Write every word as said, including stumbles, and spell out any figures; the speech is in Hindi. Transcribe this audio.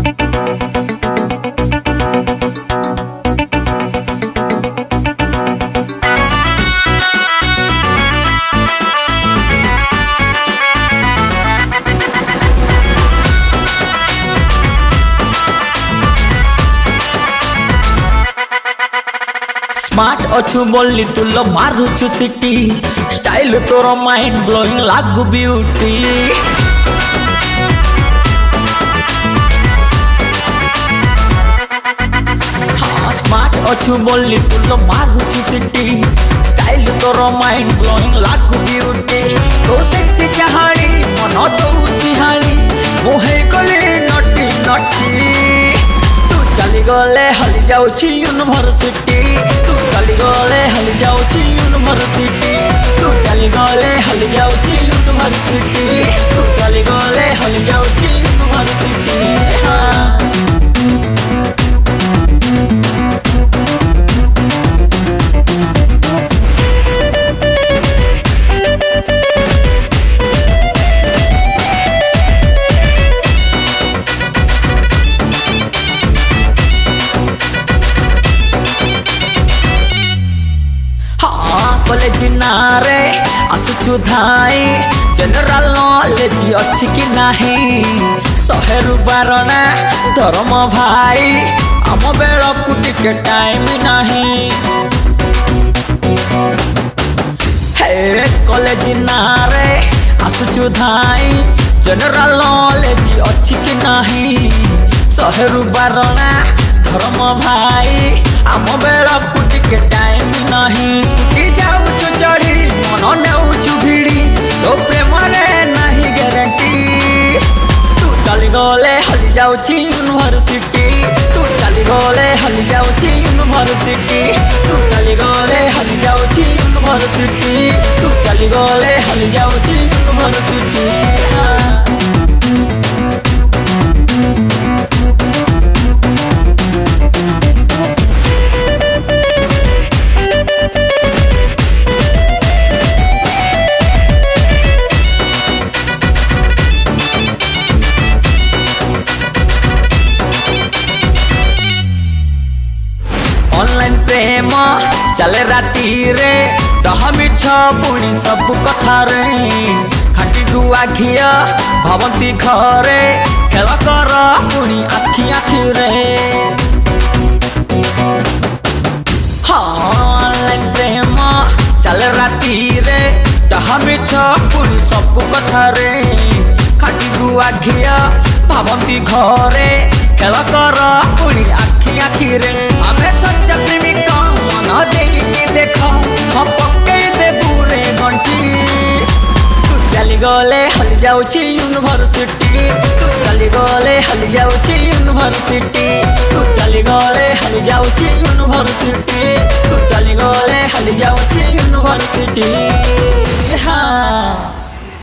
स्मार्ट अच्छु बोली तुलो मारुचु सिटी स्टाइल तोर माइंड ब्लोइंग लागू ब्यूटी हाँ स्मार्ट अच्छु बोली तुलो मारुचु सिटी स्टाइल तोर माइंड ब्लोइंग लागू ब्यूटी तो सेक्सी चाहाड़ी मन दउची हाड़ी मोहे गले नटी नटी चली गले हली जाउची यूनिवर्सिटी तू चली गले हली जाउची यूनिवर्सिटी तू चली गले हली जाउची यूनिवर्सिटी तू चली गले हली जाउची यूनिवर्सिटी हाँ कॉलेज नारे आसुछु धाई जनरल नॉलेज अच्छी कि नहीं शहेरु बारणा धर्म भाई आम बेल को टिके टाइम नहीं हे कॉलेज नारे आसुछु धाई जनरल नॉलेज अच्छी कि नहीं शहेरु बारणा धर्म भाई आम बेल को टिके टाइम नहीं स्कूटी जाऊछु चढ़ी मन नेउछु भिड़ी तो प्रेम रे नहीं गारंटी तू चली गले हली जाउची यूनिवर्सिटी तू चली गले हली जाउची यूनिवर्सिटी तू चली गले हली जाउची यूनिवर्सिटी तू चली गले हली जाउची यूनिवर्सिटी ऑनलाइन प्रेम चले राती रे डह मिछ पुणी सब कथा रे खाटी गुआ घिया भवंती घरे खेल कर पुणी आखि आखि रे हाँ ऑनलाइन प्रेम चले राती रे डह मिछ पुणी सब कथा रे खाटी गुआ घिया भवंती घरे खेल कर पुणी आखि आखि रे आमे सच्चा प्रेमिका मन देई देख हम पक्के दे पूरे घंटी तू चली गले हली जाउची यूनिवर्सिटी तू चली गले हली जाउची यूनिवर्सिटी तू चली गले हली जाउची यूनिवर्सिटी तू चली गले हली जाउची यूनिवर्सिटी हाँ।